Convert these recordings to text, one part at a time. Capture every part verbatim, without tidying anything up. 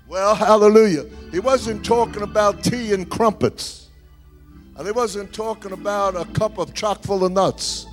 Well, hallelujah. He wasn't talking about tea and crumpets. And he wasn't talking about a cup of chock full of nuts.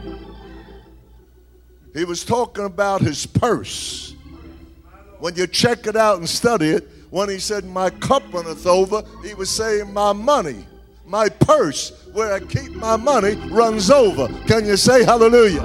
He was talking about his purse. When you check it out and study it, when he said, my cup runneth over, he was saying my money, my purse, where I keep my money, runs over. Can you say hallelujah?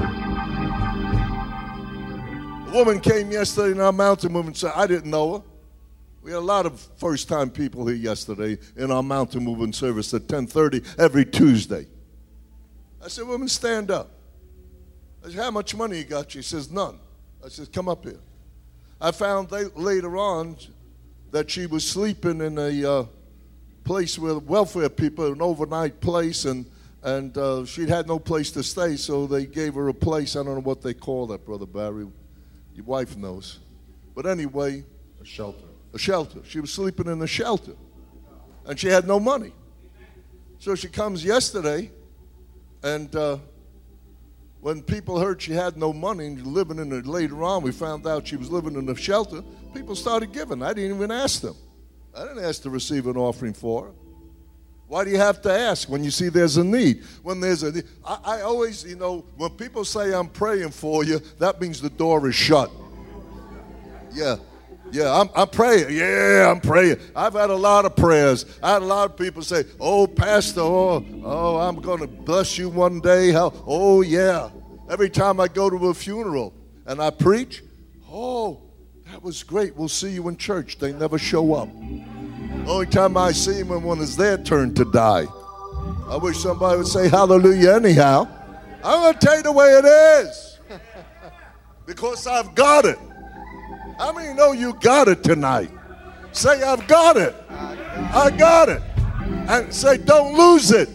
A woman came yesterday in our mountain movement and said, I didn't know her. We had a lot of first-time people here yesterday in our mountain movement service at ten thirty every Tuesday. I said, woman, stand up. I said, how much money you got? She says, none. I said, come up here. I found later on that she was sleeping in a uh, place with welfare people, an overnight place, and and uh, she'd had no place to stay, so they gave her a place. I don't know what they call that, Brother Barry. Your wife knows. But anyway. A shelter. A shelter. She was sleeping in a shelter, and she had no money. So she comes yesterday, and uh, when people heard she had no money and living in it, later on we found out she was living in a shelter, people started giving. I didn't even ask them. I didn't ask to receive an offering for her. Why do you have to ask when you see there's a need? When there's a need, I, I always, you know, when people say I'm praying for you, that means the door is shut. Yeah. Yeah, I'm, I'm praying. Yeah, I'm praying. I've had a lot of prayers. I had a lot of people say, oh, Pastor, oh, oh I'm going to bless you one day. How? Oh, yeah. Every time I go to a funeral and I preach, oh, that was great. We'll see you in church. They never show up. The only time I see them when it's their turn to die. I wish somebody would say hallelujah anyhow. I'm going to tell you the way it is. Because I've got it. How many know you got it tonight? Say, I've got it. I got it. And say, don't lose it.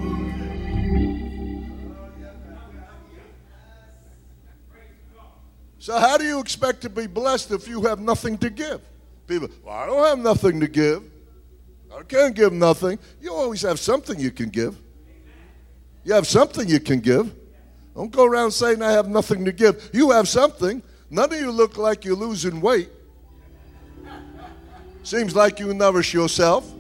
So how do you expect to be blessed if you have nothing to give? People, well, I don't have nothing to give. I can't give nothing. You always have something you can give. You have something you can give. Don't go around saying I have nothing to give. You have something. None of you look like you're losing weight. Seems like you nourish yourself.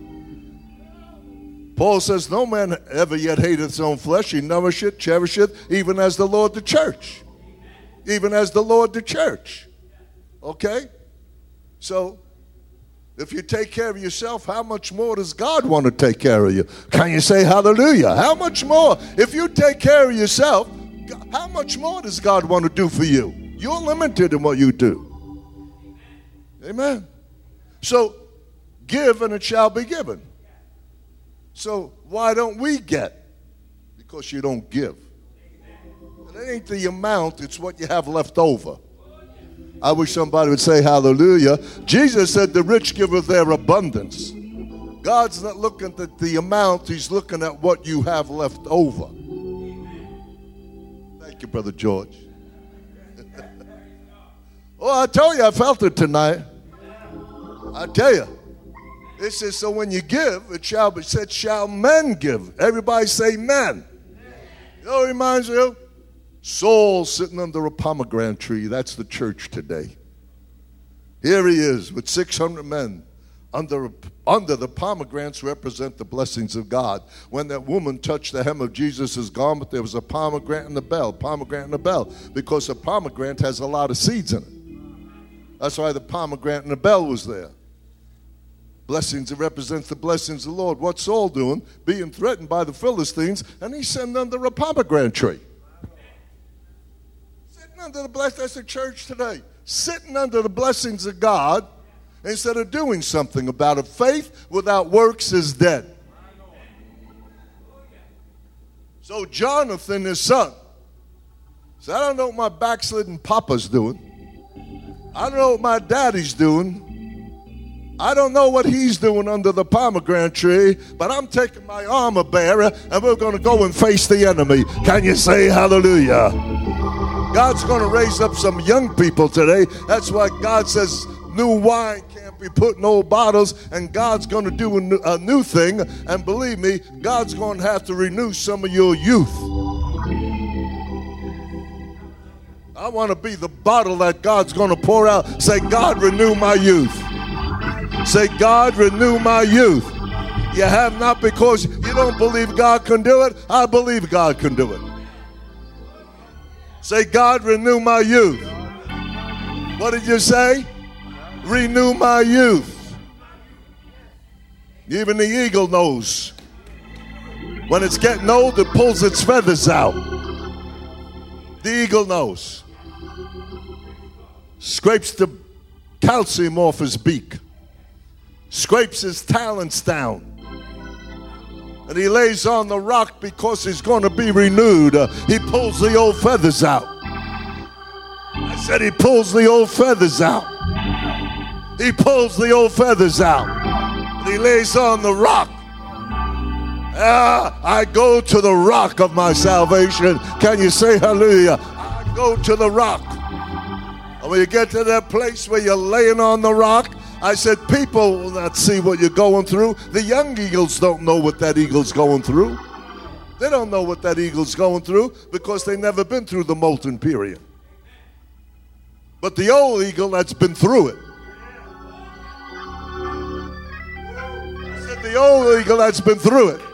Paul says, no man ever yet hated his own flesh. He nourisheth, cherisheth, even as the Lord the church. Even as the Lord the church. Okay? So, if you take care of yourself, how much more does God want to take care of you? Can you say hallelujah? How much more? If you take care of yourself, how much more does God want to do for you? You're limited in what you do. Amen. So, give and it shall be given. So, why don't we get? Because you don't give. It ain't the amount, it's what you have left over. I wish somebody would say hallelujah. Jesus said the rich giveth their abundance. God's not looking at the amount, he's looking at what you have left over. Thank you, Brother George. Oh, I tell you, I felt it tonight. I tell you. It says, so when you give, it shall be said, shall men give. Everybody say men. You know what it reminds you? Saul sitting under a pomegranate tree. That's the church today. Here he is with six hundred men. Under, under the pomegranates represent the blessings of God. When that woman touched the hem of Jesus' garment, there was a pomegranate and a bell. Pomegranate and a bell. Because a pomegranate has a lot of seeds in it. That's why the pomegranate and the bell was there. Blessings, it represents the blessings of the Lord. What's Saul doing? Being threatened by the Philistines, and he's sitting under a pomegranate tree. Sitting under the blessings, that's the church today. Sitting under the blessings of God instead of doing something about it. Faith without works is dead. So Jonathan, his son, said, I don't know what my backslidden papa's doing. I don't know what my daddy's doing. I don't know what he's doing under the pomegranate tree, but I'm taking my armor bearer and we're going to go and face the enemy. Can you say hallelujah? God's going to raise up some young people today. That's why God says new wine can't be put in old bottles, and God's going to do a new, a new thing. And believe me, God's going to have to renew some of your youth. I want to be the bottle that God's going to pour out. Say, God, renew my youth. Say, God, renew my youth. You have not because you don't believe God can do it. I believe God can do it. Say, God, renew my youth. What did you say? Renew my youth. Even the eagle knows. When it's getting old, it pulls its feathers out. The eagle knows. Scrapes the calcium off his beak. Scrapes his talons down. And he lays on the rock because he's going to be renewed. Uh, he pulls the old feathers out. I said he pulls the old feathers out. He pulls the old feathers out. And he lays on the rock. Ah, I go to the rock of my salvation. Can you say hallelujah? I go to the rock. And when you get to that place where you're laying on the rock, I said, people will not see what you're going through. The young eagles don't know what that eagle's going through. They don't know what that eagle's going through because they've never been through the molting period. But the old eagle that's been through it. I said, the old eagle that's been through it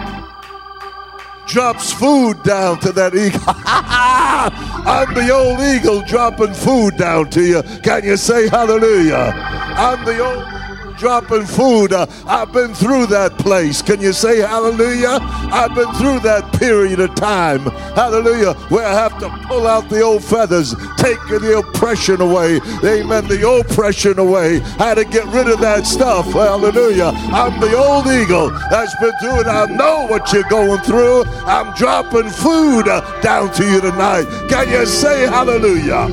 drops food down to that eagle. I'm the old eagle dropping food down to you. Can you say hallelujah? I'm the old eagle dropping food. Uh, I've been through that place. Can you say hallelujah? I've been through that period of time. Hallelujah. Where I have to pull out the old feathers, take the oppression away. Amen. The oppression away. I had to get rid of that stuff. Hallelujah. I'm the old eagle that's been through it. I know what you're going through. I'm dropping food uh, down to you tonight. Can you say hallelujah?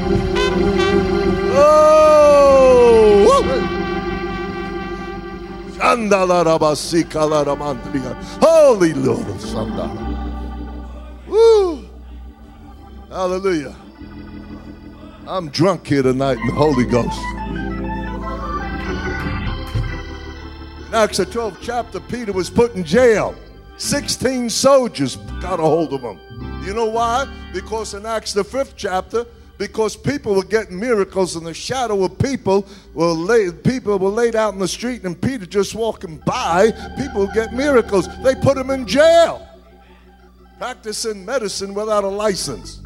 Oh! Woo. Holy Lord of Sandala. Woo! Hallelujah. I'm drunk here tonight in the Holy Ghost. In Acts the twelfth chapter, Peter was put in jail. Sixteen soldiers got a hold of him. You know why? Because in Acts the fifth chapter, because people were getting miracles and the shadow of people were laid, people were laid out in the street and Peter just walking by, people get miracles. They put him in jail, practicing medicine without a license.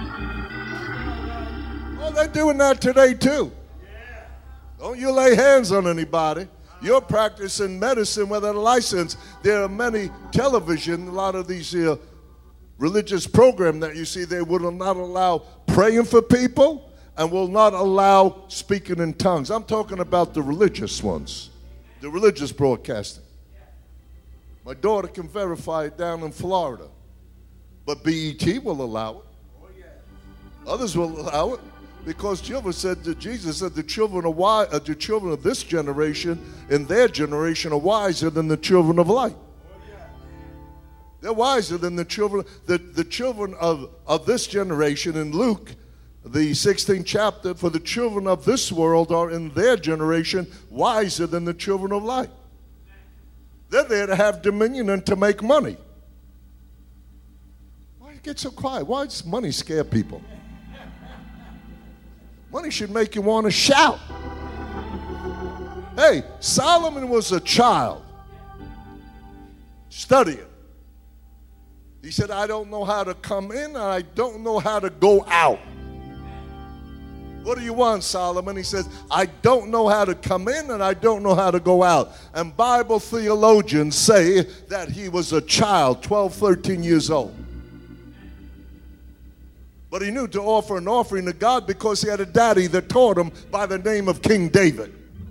Well, they're doing that today too. Don't you lay hands on anybody. You're practicing medicine without a license. There are many television, a lot of these uh, religious program that you see, they will not allow praying for people and will not allow speaking in tongues. I'm talking about the religious ones, the religious broadcasting. My daughter can verify it down in Florida, but B E T will allow it. Others will allow it because Jehovah said that Jesus said the children of wise, uh, the children of this generation in their generation are wiser than the children of light. They're wiser than the children, the, the children of, of this generation. In Luke, the sixteenth chapter, for the children of this world are in their generation wiser than the children of light. They're there to have dominion and to make money. Why do you get so quiet? Why does money scare people? Money should make you want to shout. Hey, Solomon was a child studying. He said, I don't know how to come in and I don't know how to go out. What do you want, Solomon? He says, I don't know how to come in and I don't know how to go out. And Bible theologians say that he was a child, twelve, thirteen years old. But he knew to offer an offering to God because he had a daddy that taught him by the name of King David.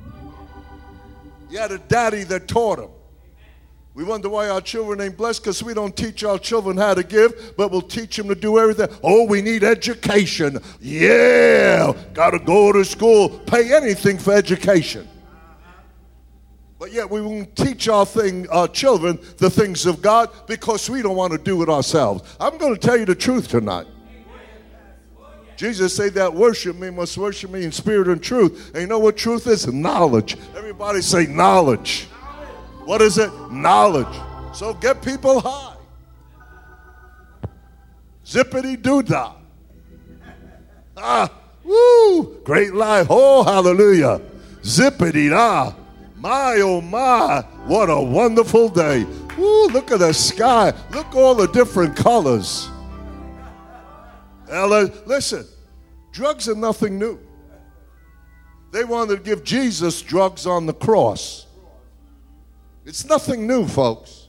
He had a daddy that taught him. We wonder why our children ain't blessed because we don't teach our children how to give, but we'll teach them to do everything. Oh, we need education. Yeah, got to go to school, pay anything for education. But yet we won't teach our thing, our children the things of God because we don't want to do it ourselves. I'm going to tell you the truth tonight. Jesus said that worship me must worship me in spirit and truth. And you know what truth is? Knowledge. Everybody say knowledge. What is it? Knowledge. So get people high. Zippity-doo-dah. Ah, woo, great life. Oh, hallelujah. Zippity-dah. My, oh my, what a wonderful day. Ooh, look at the sky. Look all the different colors. Now, listen, drugs are nothing new. They wanted to give Jesus drugs on the cross. It's nothing new, folks.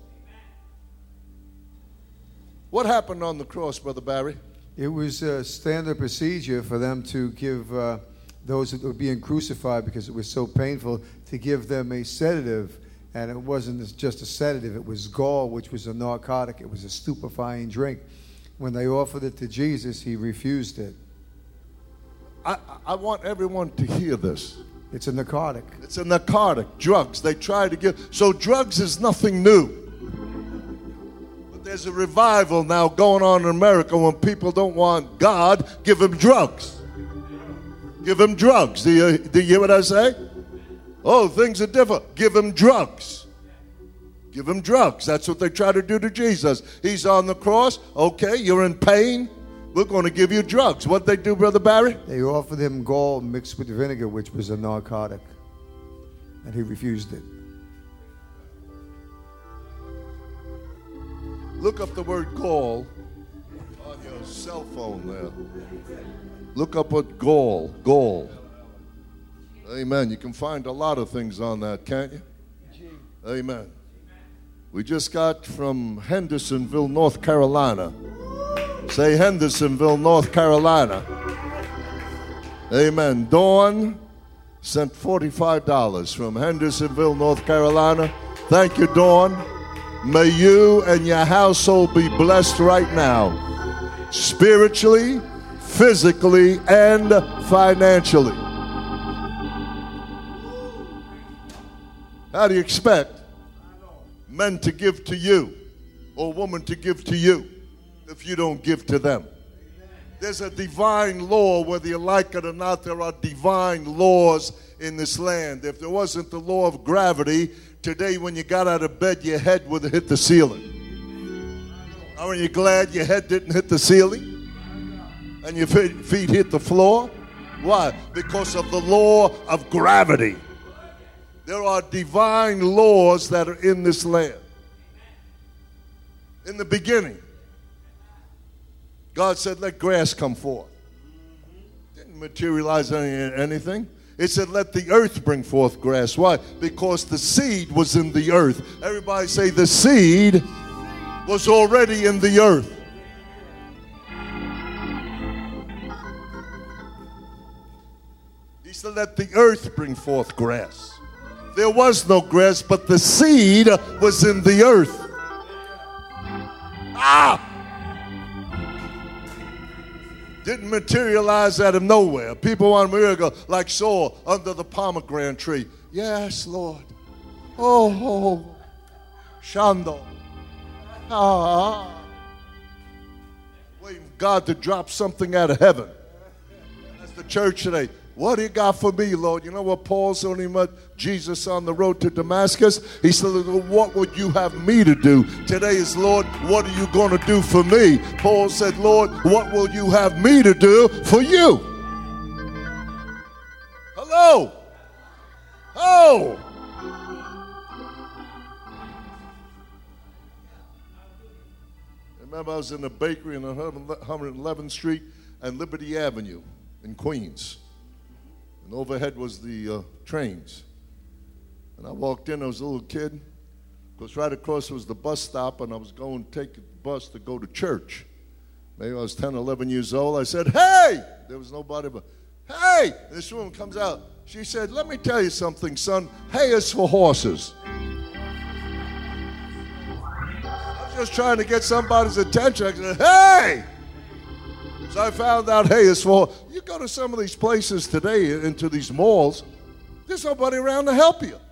What happened on the cross, Brother Barry? It was a standard procedure for them to give uh, those that were being crucified, because it was so painful, to give them a sedative. And it wasn't just a sedative, it was gall, which was a narcotic. It was a stupefying drink. When they offered it to Jesus, he refused it. I, I want everyone to hear this. It's a narcotic. It's a narcotic, drugs. They try to give. So drugs is nothing new. But there's a revival now going on in America when people don't want God, give them drugs. Give them drugs. Do you, do you hear what I say? Oh, things are different. Give him drugs. Give him drugs. That's what they try to do to Jesus. He's on the cross. Okay, you're in pain. We're going to give you drugs. What they do, Brother Barry? They offered him gall mixed with vinegar, which was a narcotic. And he refused it. Look up the word gall on your cell phone there. Look up what gall, gall. Amen. You can find a lot of things on that, can't you? Amen. We just got from Hendersonville, North Carolina. Say Hendersonville, North Carolina. Amen. Dawn sent forty-five dollars from Hendersonville, North Carolina. Thank you, Dawn. May you and your household be blessed right now, spiritually, physically, and financially. How do you expect men to give to you or women to give to you if you don't give to them? There's a divine law, whether you like it or not. There are divine laws in this land. If there wasn't the law of gravity, today when you got out of bed, your head would have hit the ceiling. Aren't you glad your head didn't hit the ceiling and your feet hit the floor? Why? Because of the law of gravity. There are divine laws that are in this land. In the beginning, God said, let grass come forth. Didn't materialize any, anything. It said, let the earth bring forth grass. Why? Because the seed was in the earth. Everybody say, the seed was already in the earth. He said, let the earth bring forth grass. There was no grass, but the seed was in the earth. Ah! Didn't materialize out of nowhere. People want a miracle like Saul under the pomegranate tree. Yes, Lord. Oh, oh. Shando. Ah. Waiting for God to drop something out of heaven. That's the church today. What do you got for me, Lord? You know what Paul said when he met Jesus on the road to Damascus? He said, what would you have me to do? Today is, Lord, what are you going to do for me? Paul said, Lord, what will you have me to do for you? Hello? Oh! I remember I was in a bakery on one hundred eleventh Street and Liberty Avenue in Queens. And overhead was the uh, trains. And I walked in, I was a little kid. Because right across was the bus stop, and I was going to take the bus to go to church. Maybe I was ten, eleven years old. I said, hey! There was nobody but, hey! And this woman comes out. She said, let me tell you something, son. Hay is for horses. I was just trying to get somebody's attention. I said, hey! So I found out, hey, it's for, you go to some of these places today, into these malls, there's nobody around to help you.